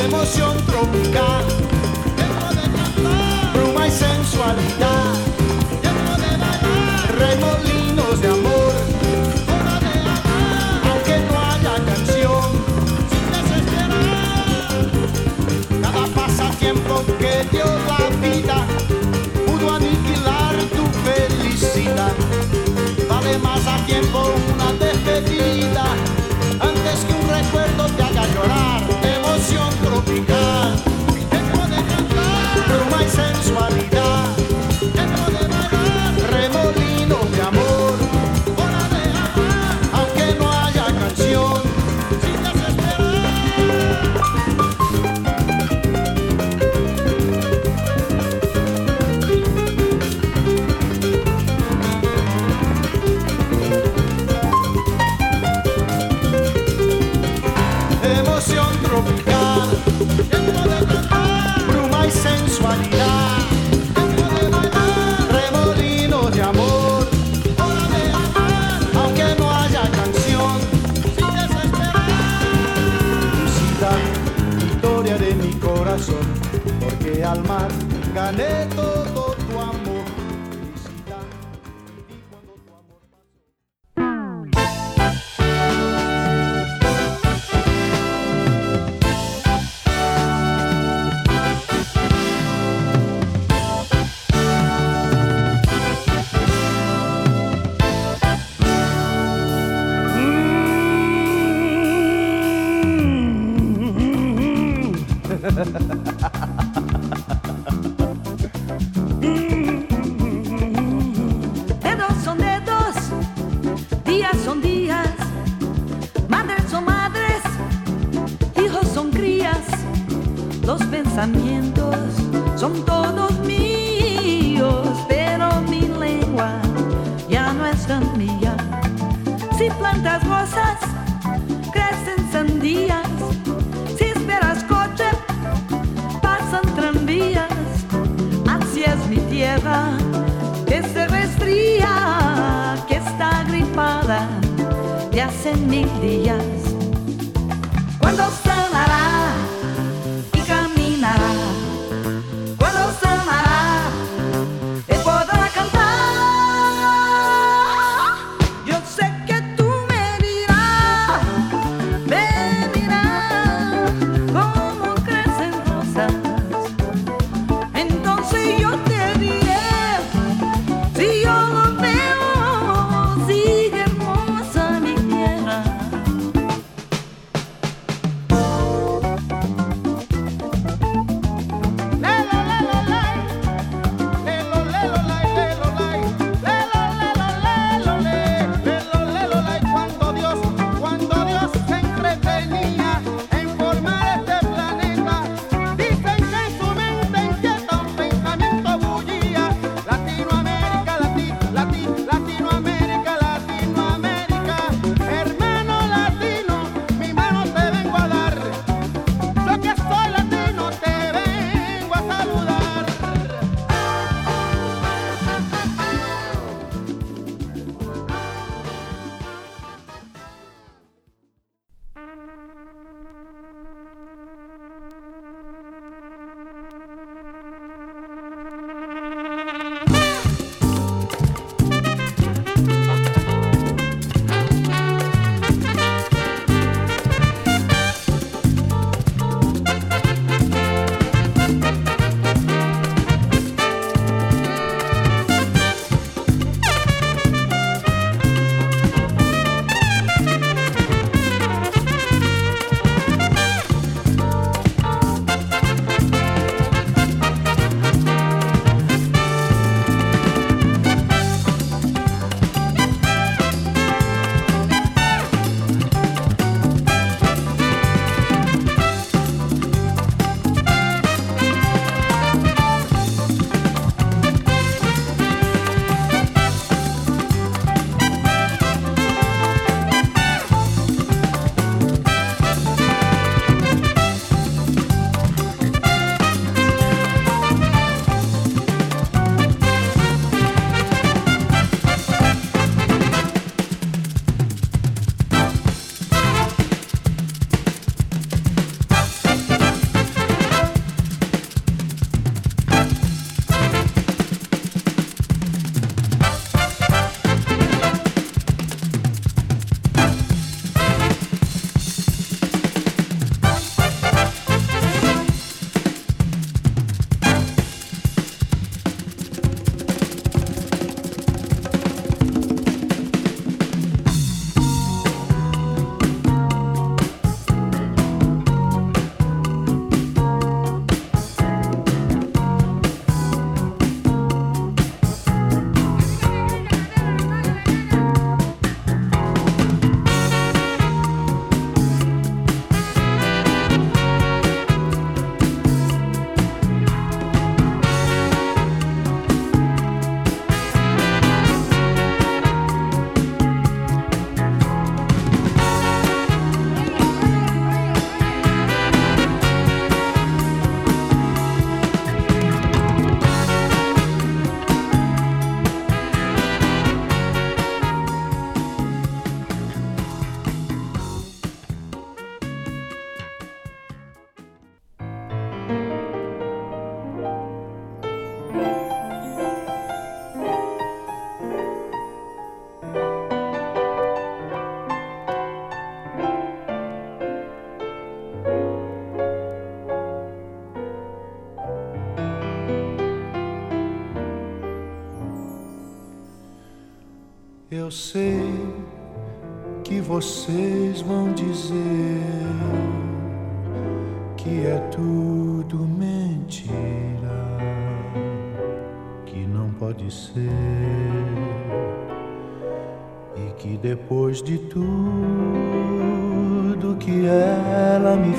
emoción tropical, tiempo de cantar, bruma y sensualidad, tiempo de bailar, remolinos de amor, hora de amar, aunque no haya canción, sin desesperar. cada pasatiempo que dio la vida pudo aniquilar tu felicidad. Vale más a tiempo una despedida antes que un recuerdo te haga llorar. Emoción tropical, Tiempo de cantar, bruma y sensualidad, tiempo de bailar, remolinos de amor, hora de amar, aunque no haya canción. sin desesperar. Emoción tropical, Tiempo de cantar, bruma y sensualidad, tiempo de bailar, remolinos de amor, hora de amar, aunque no haya canción. sin desesperar. Lucida, historia de mi corazón, porque al mar gané todo tu amor. Felicidad, viví cuando tu amor pasó. Dedos son dedos, días son días, madres son madres, hijos son crías, los pensamientos son todos míos, pero mi lengua ya no es tan mía. Si plantas rosas, crecen sandías, si esperas coche, pasan tranvías, así es mi tierra, que se resfría, que está gripada de hace 1000 días. Cuando sanará y caminará, cuando sanará y podrá cantar. Yo sé que tú me dirás cómo crecen rosas. Entonces yo te diré, si yo lo veo, sigue hermosa mi tierra. Eu sei que vocês vão dizer que é tudo mentira, que não pode ser, e que depois de tudo que ela me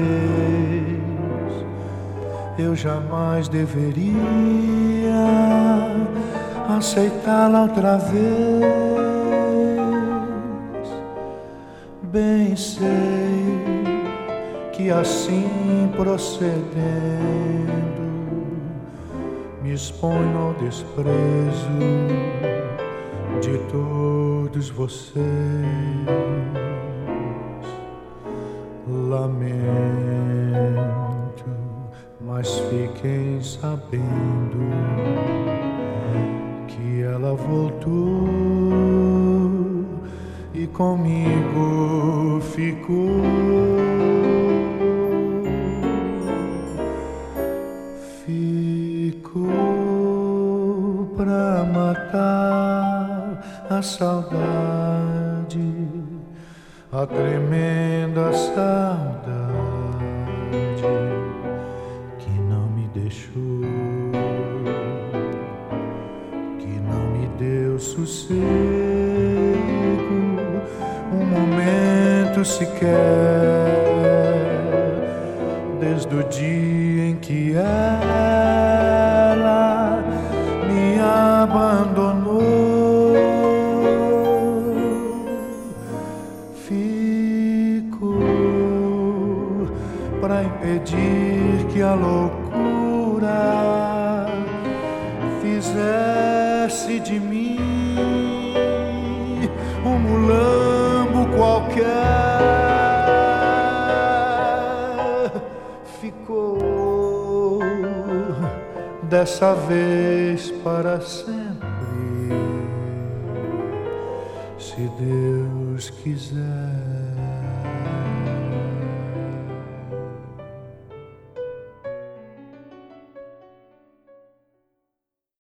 fez, eu jamais deveria aceitá-la outra vez. Bem sei que assim procedendo me exponho ao desprezo de todos vocês. Lamento, mas fiquem sabendo que ela voltou e comigo ficou. Ficou pra matar a saudade, a tremenda saudade que não me deixou, que não me deu sossego, um momento sequer, desde o dia em que ela me abandonou. Ficou pra impedir que a loucura fizesse de mim um mulambo qualquer. Ficou dessa vez para sempre, se Deus quiser.